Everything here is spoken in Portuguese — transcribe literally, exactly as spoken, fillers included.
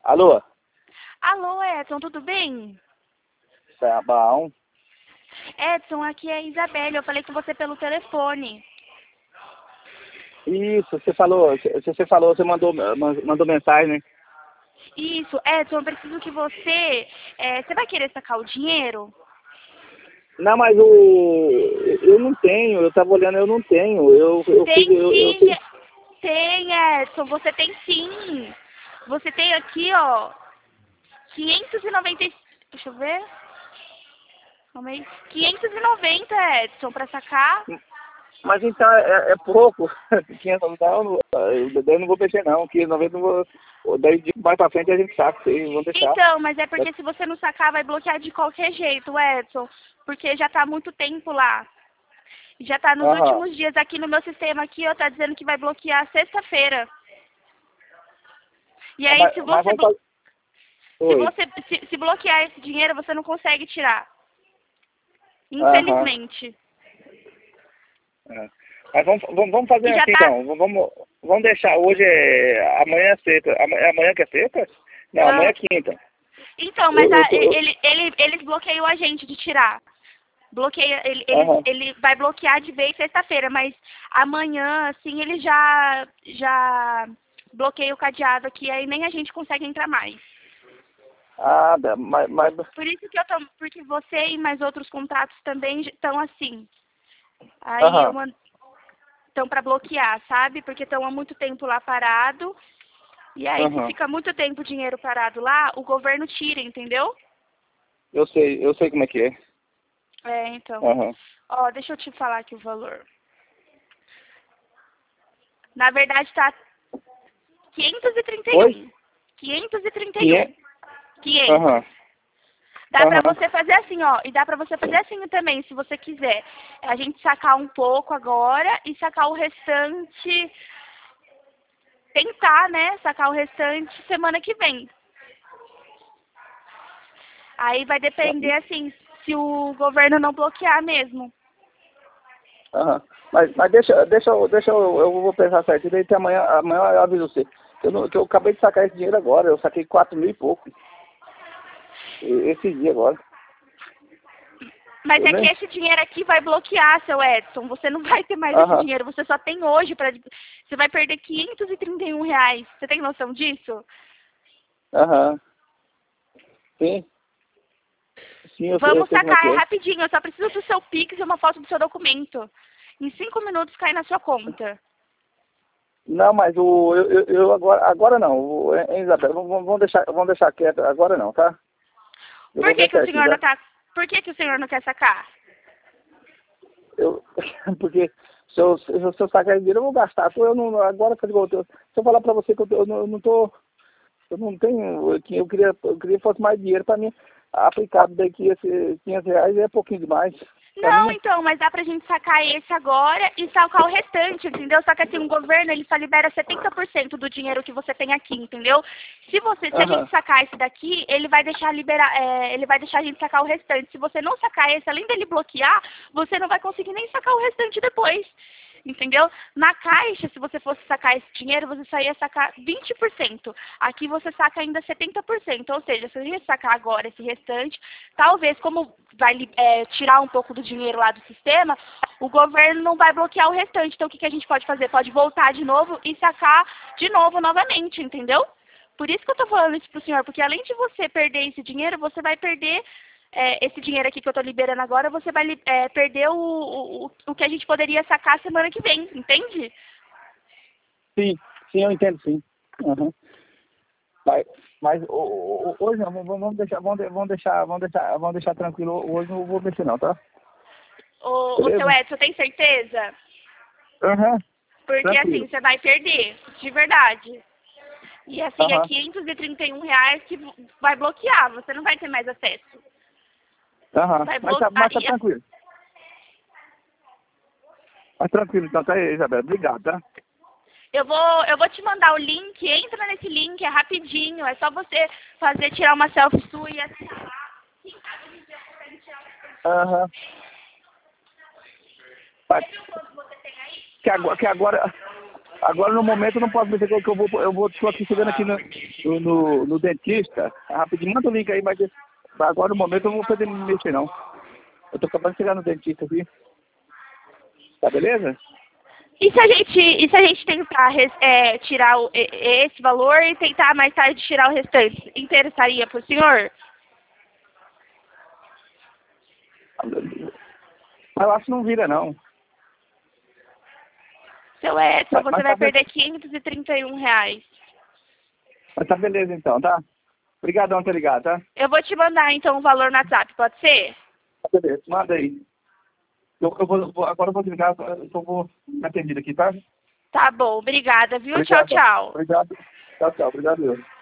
Alô? Alô, Edson, tudo bem? Tá bom. Edson, aqui é a Isabelle, eu falei com você pelo telefone. Isso, você falou, você você falou, você mandou, mandou mensagem, né? Isso, Edson, eu preciso que você... é, você vai querer sacar o dinheiro? Não, mas o eu não tenho, eu tava olhando, eu não tenho. Eu, eu fiz, Tem eu, eu sim, fiz. tem, Edson, você tem sim. Você tem aqui, ó, quinhentos e noventa... e- Deixa eu ver. Calma aí. quinhentos e noventa, Edson, pra sacar. Mas então é, é pouco. quinhentos não, não, eu, daí eu não vou mexer não. quinhentos e noventa não vou. Daí de mais pra frente a gente saca, isso aí, vamos deixar. Então, mas é porque se você não sacar, vai bloquear de qualquer jeito, Edson. Porque já tá há muito tempo lá. Já tá nos Aham. últimos dias aqui no meu sistema aqui, ó, tá dizendo que vai bloquear sexta-feira. E aí, Mas, se mas você, vamos blo- fazer. se Oi. você se, se bloquear esse dinheiro, você não consegue tirar. Aham. Infelizmente. É. Mas vamos, vamos, vamos fazer E já assim tá... então. Vamos, vamos deixar hoje é. Amanhã é sexta. Amanhã, amanhã que é sexta? Não, amanhã é ah, quinta. então, mas Eu, eu a, tô. Eu, ele, ele, eles bloqueiam a gente de tirar. Bloqueia, ele, eles, aham. ele vai bloquear de vez sexta-feira, mas amanhã, assim, ele já, já bloqueia o cadeado aqui, aí nem a gente consegue entrar mais. Ah, dá, mas, mas. Por isso que eu tô, porque você e mais outros contatos também estão assim. Aí eu Aham. mando, estão para bloquear, sabe? Porque estão há muito tempo lá parado. E aí, se Aham. fica muito tempo o dinheiro parado lá, o governo tira, entendeu? Eu sei, eu sei como é que é. É, então. Aham. Ó, deixa eu te falar aqui o valor. Na verdade, tá quinhentos e trinta e Oi? um. quinhentos e trinta e um. quinhentos? quinhentos. Aham. Dá pra Aham. você fazer assim, ó. E dá pra você fazer assim também, se você quiser. A gente sacar um pouco agora e sacar o restante. Tentar, né? Sacar o restante semana que vem. Aí vai depender, assim, se o governo não bloquear mesmo. Aham. Mas, mas deixa, deixa, eu- deixa eu, eu vou pensar certo. Daí até amanhã, amanhã eu aviso você. Que eu, não, que eu acabei de sacar esse dinheiro agora. Eu saquei quatro mil e pouco. E- Esse dia agora. Mas Eu é que nem. esse dinheiro aqui vai bloquear, seu Edson. Você não vai ter mais esse Aham. dinheiro. Você só tem hoje para. Você vai perder quinhentos e trinta e um reais. Você tem noção disso? Aham. Sim. Sim, eu sei, eu Vamos sei como é sacar, que é é. rapidinho. Eu só preciso do seu Pix e uma foto do seu documento. Em cinco minutos cai na sua conta. Não, mas o, eu, eu, eu agora, agora não. O, hein, Isabel, vamos, vamos deixar, vamos deixar quieto agora não, tá? Eu Por vou que, ver que o certinho, senhor não tá? tá. Por que, que o senhor não quer sacar? Eu, porque se eu, se eu, se eu sacar dinheiro, eu vou gastar. Eu não, agora que eu, eu, se eu falar pra você que eu, tô- eu, não, eu não tô, eu não tenho, eu, que- eu queria, eu queria que fosse mais dinheiro pra mim. Aplicado daqui esse quinhentos reais é pouquinho demais. Pra Não, mim, então, mas dá pra gente sacar esse agora e sacar o restante, entendeu? Só que assim, o governo, ele só libera setenta por cento do dinheiro que você tem aqui, entendeu? Se você, se a gente aham, sacar esse daqui, ele vai deixar liberar, é, ele vai deixar a gente sacar o restante. Se você não sacar esse, além dele bloquear, você não vai conseguir nem sacar o restante depois. Entendeu? Na caixa, se você fosse sacar esse dinheiro, você só ia sacar vinte por cento. Aqui você saca ainda setenta por cento. Ou seja, se a gente sacar agora esse restante, talvez, como vai é, tirar um pouco do dinheiro lá do sistema, o governo não vai bloquear o restante. Então, o que, que a gente pode fazer? Pode voltar de novo e sacar de novo novamente, entendeu? Por isso que eu tô falando isso pro senhor, porque além de você perder esse dinheiro, você vai perder é, esse dinheiro aqui que eu tô liberando agora, você vai é, perder o, o, o que a gente poderia sacar semana que vem, entende? sim, sim, eu entendo sim. Aham. Mas, mas o- o- o- hoje não, vamos vamos deixar, vamos, de- vamos deixar, vamos deixar, vamos deixar tranquilo. Hoje não vou mexer não, tá? O, o seu Beleza? Edson, tem certeza? Aham, Porque assim, tranquilo. você vai perder, de verdade. E assim, é Aham, quinhentos e trinta e um reais que vai bloquear, você não vai ter mais acesso. aham. Vai Mas tá, bloquear. mas tá tranquilo. Mas tranquilo, então tá aí, Isabel. Obrigado, tá? Eu vou, eu vou te mandar o link, entra nesse link, é rapidinho, é só você fazer, tirar uma selfie sua e assinar lá. Quem sabe a gente já consegue tirar o restante. Aham. Mas Você viu quanto você tem aí? que agora, que agora, Agora, no momento, eu não posso dizer que eu vou, eu vou, estou aqui chegando aqui no, no, no, no dentista. Rapidinho, manda o link aí, mas agora, no momento, eu não vou poder me mexer, não. Eu tô acabando de chegar no dentista aqui. Tá beleza? E se a gente, e se a gente tentar res- é, tirar o- e- esse valor e tentar mais tarde tirar o restante, interessaria para o senhor? Mas eu acho que não vira, não. Seu Edson, Mas, você mas, vai tá, be- perder quinhentos e trinta e um reais. mas tá beleza, então, tá? Obrigadão por ter ligado, tá? Eu vou te mandar, então, o valor no WhatsApp, pode ser? Tá beleza, manda aí. Eu, eu vou, vou- agora eu vou desligar, eu vou me atender aqui, tá? Tá bom, obrigada, viu? Tchau, Obrigado. tchau. Obrigado. Tchau, tchau. Obrigado, eu.